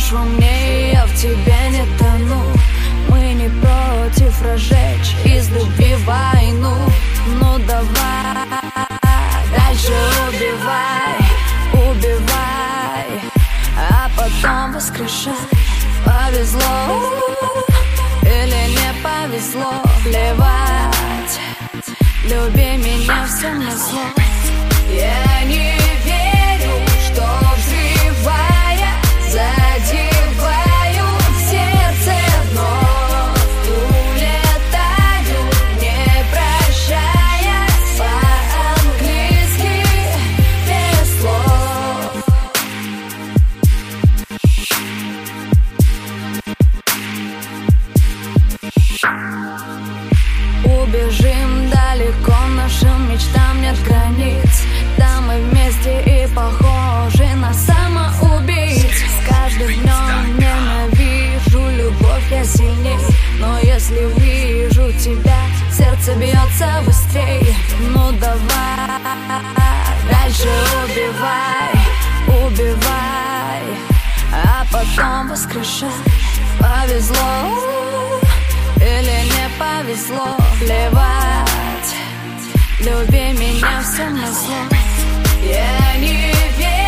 шумнее, я в тебе не тону. Мы не против разжечь из любви войну. Ну давай, дальше убивай, убивай, а потом воскрешай. Повезло или не повезло, плевать, люби меня всем назло. Я не верю, что взрывая, задеваю в сердце дно. Улетаю, не прощаясь, по-английски без слов. Убежим далеко, нашим мечтам нет границ. Там мы вместе и похожи на самоубийц. С каждым днем ненавижу любовь я сильней, но если вижу тебя, сердце бьется быстрее. Ну давай, дальше убивай, убивай, а потом воскрешай. Повезло или не повезло, плевать, люби меня всем назло. Я не верю.